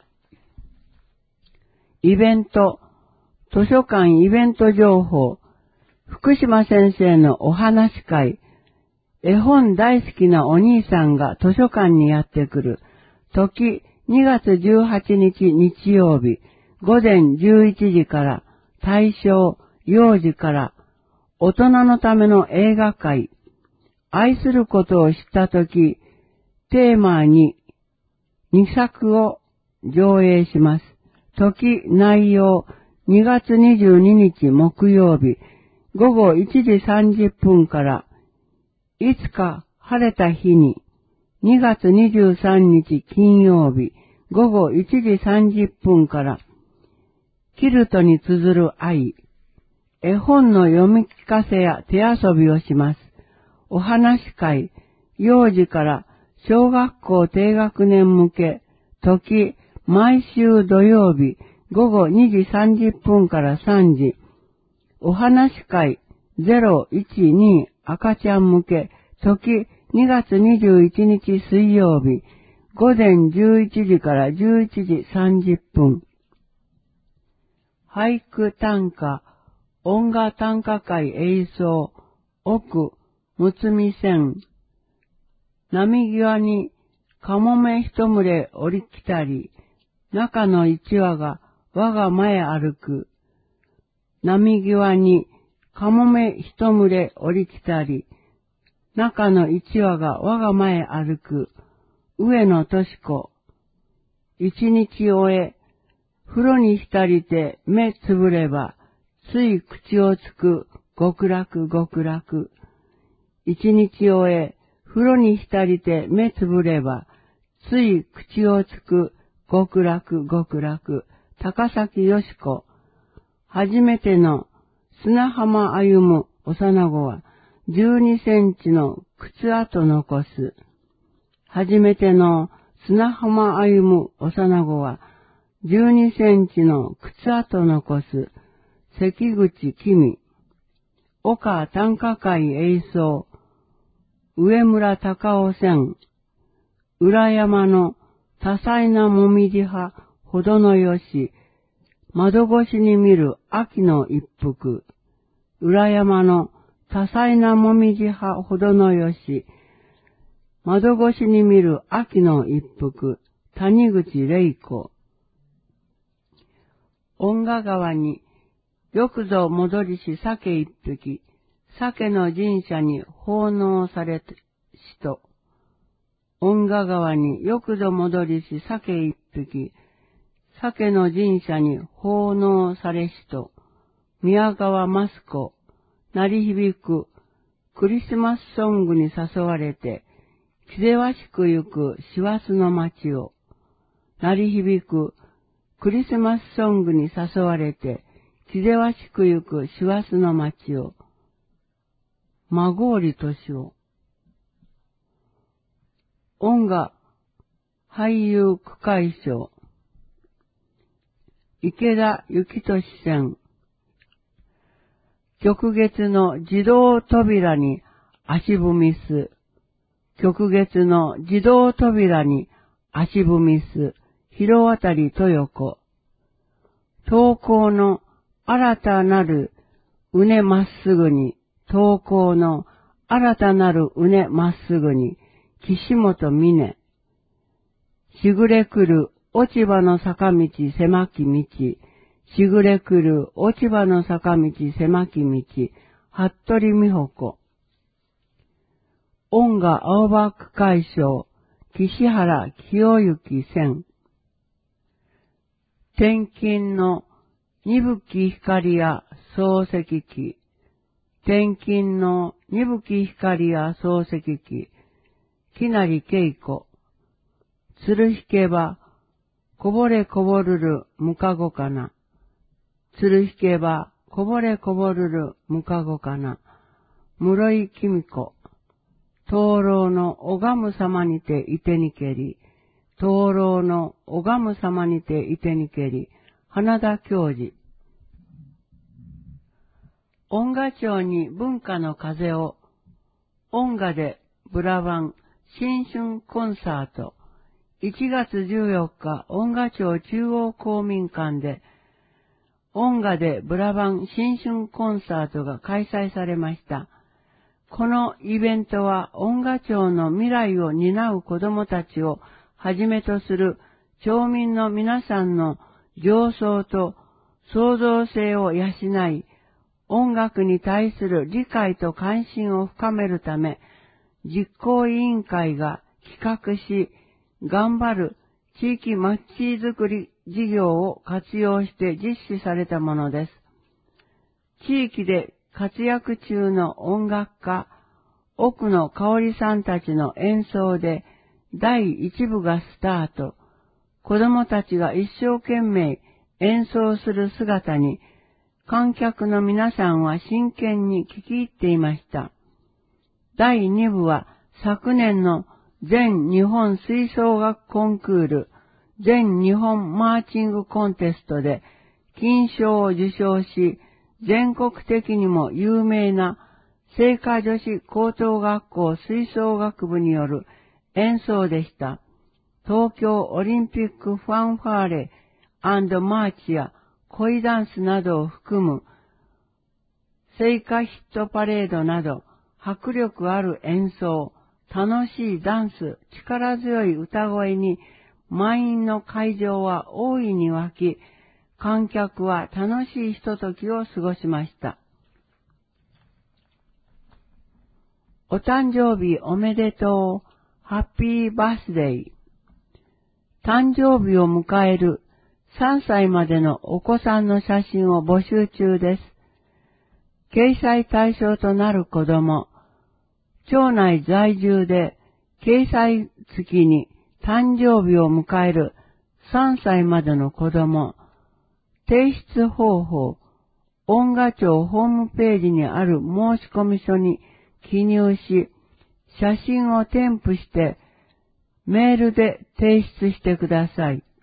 イベント、図書館イベント情報、福島先生のお話会、絵本大好きなお兄さんが図書館にやってくる、時2月18日日曜日、午前11時から、大正幼児から、大人のための映画会、愛することを知ったとき、テーマに2作を上映します。時内容2月22日木曜日、午後1時30分から、いつか晴れた日に、2月23日金曜日、午後1時30分から、キルトに綴る愛、絵本の読み聞かせや手遊びをします。お話会、幼児から小学校低学年向け、時、毎週土曜日、午後2時30分から3時、お話会012赤ちゃん向け、時2月21日水曜日、午前11時から11時30分。俳句短歌、音楽短歌会映像、奥、むつみ線。波際にかもめ一群れ降り来たり、中の一羽が我が前歩く。波際にかもめ一群れ降り来たり、中の一羽が我が前歩く。上野とし子。一日終え、風呂に浸りて目つぶれば、つい口をつく極楽極楽。一日終え、風呂に浸りて目つぶれば、つい口をつく極楽極楽。高崎よし子。初めての砂浜歩む幼子は12センチの靴跡残す。初めての砂浜歩む幼子は12センチの靴跡残す。関口君。岡短歌会映像。上村隆夫線。裏山の多彩なもみじ葉ほどのよし。窓越しに見る秋の一幅。裏山の多彩なもみじ葉ほどのよし。窓越しに見る秋の一幅。谷口玲子。恩賀川によくぞ戻りし鮭一匹。鮭の神社に奉納されしと。恩賀川によくぞ戻りし鮭一匹。鮭の神社に奉納されしと。宮川マスコ。鳴り響くクリスマスソングに誘われて、気ぜわしく行く師走の街を。鳴り響くクリスマスソングに誘われて、気ぜわしく行く師走の街を。孫織敏夫。音楽俳優区会賞。池田幸俊線。旭月の自動扉に足踏みす。旭月の自動扉に足踏みす。広渡豊子。投稿の新たなるうねまっすぐに。投稿の新たなるうねまっすぐに。岸本美音。しぐれくる落ち葉の坂道狭き道。 しぐれくる落ち葉の坂道狭き道、服部美穂子。音楽青葉区会長、岸原清之線。転勤の二吹光や漱石記。転勤の二吹光や漱石記。木成恵子。鶴引けば、こぼれこぼるるむかごかな。鶴引けば、こぼれこぼるるむかごかな。室井公子。灯籠の拝む様にていてにけり。灯籠の拝む様にていてにけり。花田教授。音楽町に文化の風を。音楽でブラバン新春コンサート。1月14日、音楽町中央公民館で、音楽でブラバン新春コンサートが開催されました。このイベントは音楽町の未来を担う子どもたちをはじめとする町民の皆さんの情操と創造性を養い、音楽に対する理解と関心を深めるため、実行委員会が企画し、頑張る地域町づくり事業を活用して実施されたものです。地域で活躍中の音楽家、奥野香織さんたちの演奏で第1部がスタート。子供たちが一生懸命演奏する姿に観客の皆さんは真剣に聞き入っていました。第2部は昨年の全日本吹奏楽コンクール、全日本マーチングコンテストで金賞を受賞し、全国的にも有名な精華女子高等学校吹奏楽部による演奏でした。東京オリンピックファンファーレ&マーチや恋ダンスなどを含む聖火ヒットパレードなど迫力ある演奏、楽しいダンス、力強い歌声に満員の会場は大いに沸き、観客は楽しいひとときを過ごしました。お誕生日おめでとう。ハッピーバースデー。誕生日を迎える3歳までのお子さんの写真を募集中です。掲載対象となる子供、町内在住で掲載月に誕生日を迎える3歳までの子供、提出方法、音楽庁ホームページにある申込書に記入し、写真を添付してメールで提出してください。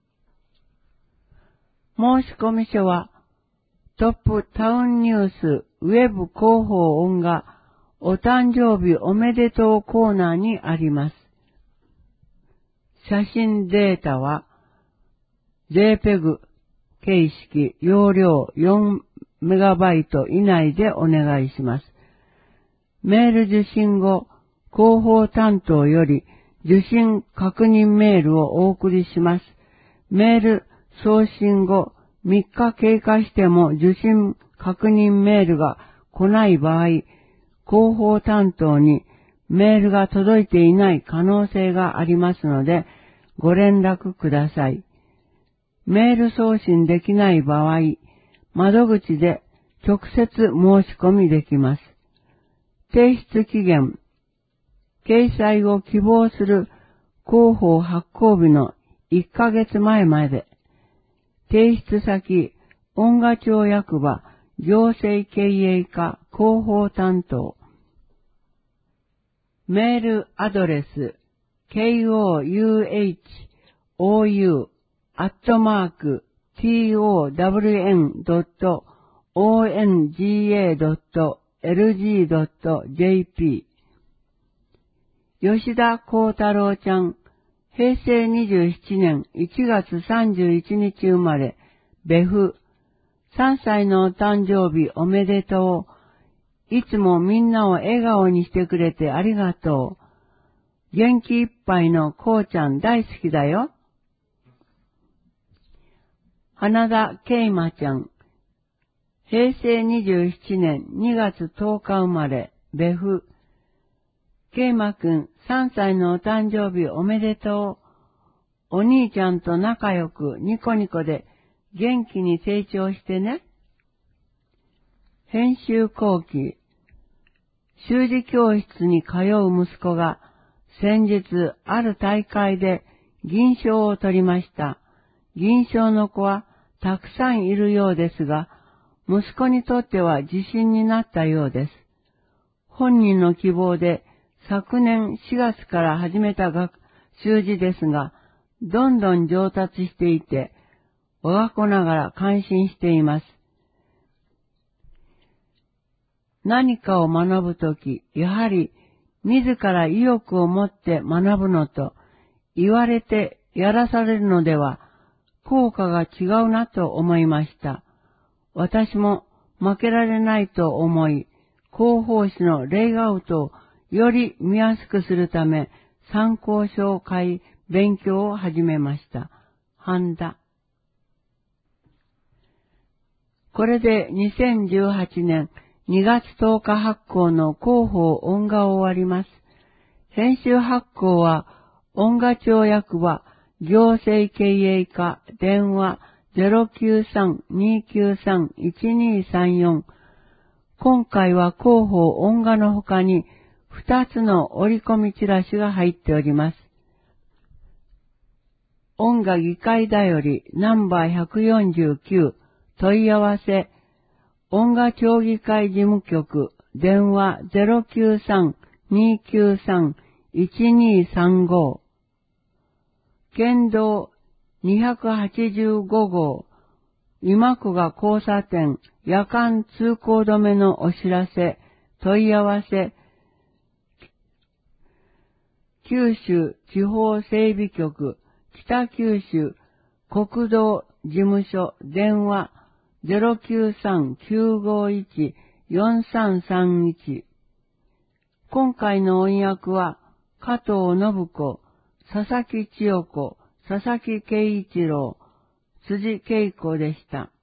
申込書はトップタウンニュースウェブ広報音がお誕生日おめでとうコーナーにあります。写真データは JPEG 形式容量 4MB 以内でお願いします。メール受信後、広報担当より受信確認メールをお送りします。メール送信後3日経過しても受信確認メールが来ない場合、広報担当にメールが届いていない可能性がありますので、ご連絡ください。メール送信できない場合、窓口で直接申し込みできます。提出期限、掲載を希望する広報発行日の1ヶ月前まで、提出先、音楽庁役場、行政経営課広報担当。メールアドレス、kouyou@town.onga.lg.jp 吉田幸太郎ちゃん、平成27年1月31日生まれ、別府、3歳のお誕生日おめでとう。いつもみんなを笑顔にしてくれてありがとう。元気いっぱいのこうちゃん大好きだよ。 花田ケイマちゃん。平成27年2月10日生まれ、別府。ケイマくん3歳のお誕生日おめでとう。お兄ちゃんと仲良くニコニコで元気に成長してね。編集後期。習字教室に通う息子が先日ある大会で銀賞を取りました。銀賞の子はたくさんいるようですが、息子にとっては自信になったようです。本人の希望で昨年4月から始めた習字ですが、どんどん上達していて、我が子ながら感心しています。何かを学ぶとき、やはり自ら意欲を持って学ぶのと、言われてやらされるのでは、効果が違うなと思いました。私も負けられないと思い、広報誌のレイアウトをより見やすくするため、参考書を買い、勉強を始めました。半田。これで2018年2月10日発行の広報音画を終わります。編集発行は、音画庁役場、行政経営課、電話 093-293-1234。今回は広報音画の他に2つの折り込みチラシが入っております。音画議会だよりナンバー149問い合わせ音画協議会事務局電話 093-293-1235 県道285号今久我交差点夜間通行止めのお知らせ問い合わせ九州地方整備局北九州国道事務所電話 093-951-4331 今回の音訳は加藤信子、佐々木千代子、佐々木圭一郎、辻恵子でした。